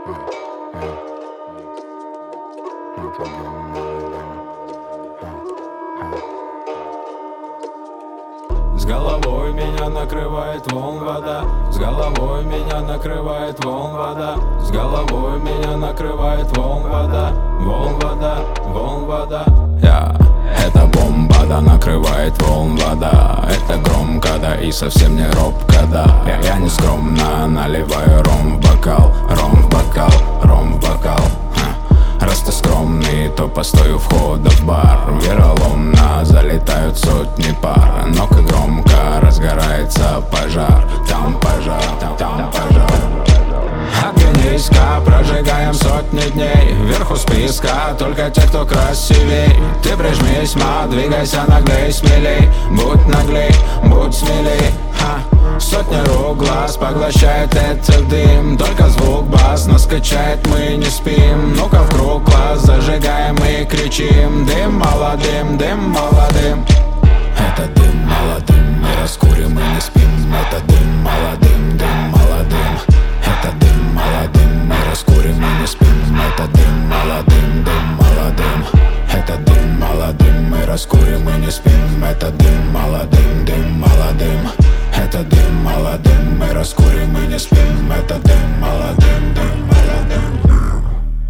С головой меня накрывает волн вода, с головой меня накрывает волн вода, с головой меня накрывает волн вода, волн вода, волн вода. Это бомба, да, накрывает волн вода. Это громко, да, и совсем не робко, да. Я не скромно наливаю ром в бокал, ром в бокал, ром в бокал. Раз ты скромный, то постой у входа в бар. Вероломно залетают сотни пар, но как громко разгорается пожар. Там пожар, там пожар. Огни низко, прожигаем сотни дней. Вверху списка только те, кто красивей. Ты прижмись, двигайся наглей, смелей. Будь наглей, будь смелей. Сотни рук глаз поглощает этот дым. Только звук бас нас качает, мы не спим. Ну-ка в круг глаз зажигаем и кричим. Дым молодым, дым молодым. Это дым молодым, мы раскурим и не спим. Это дым молодым, дым молодым. Это дым молодым, мы раскурим и не спим. Это дым молодым, дым молодым. Это дым молодым, мы раскурим и не спим. Это дым молодым, дым молодым. Это дым молодым, мы раскурим и не спим. Это дым молодым, дым молодым.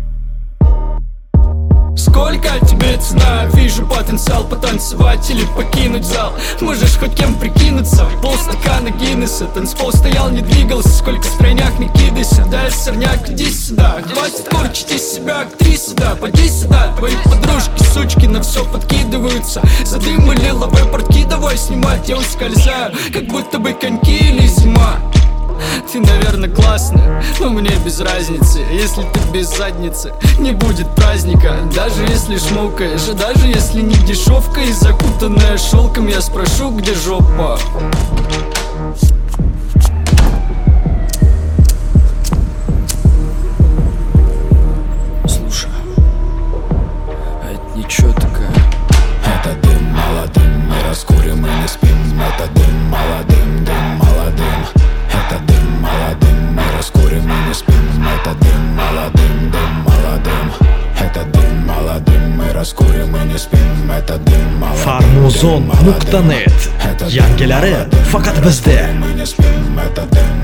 Сколько тебе цена? Вижу потенциал потанцевать или покинуть зал. Можешь хоть кем прикинуться. Полстакана Гиннесса. Танцпол стоял, не двигался. Сколько стройняк, не кидайся. Да, сорняк, иди сюда. Хватит корчить из себя актрису, да. Поди сюда, твои подружки, сучки на все подкидываются. За дым или лавы портки давай снимать. Я ускользаю, как будто бы коньки или зима. Ты, наверное, классная, но мне без разницы. Если ты без задницы, не будет праздника. Даже если шмокаешь, даже если не дешевка и закутанная шелком, я спрошу, где жопа. Слушай, а это ничего такая. Это дым молодым, мы раскурим и не спим. Это дым молодым, дым молодым. Это дым молодым, мы раскурим и не спим. Это дым молодым, дым молодым. Это дым молодым, мы раскурим и не спим. Это дым молодым. Farmuzon.net Yangilari faqat bizda. Мы не спим, это дым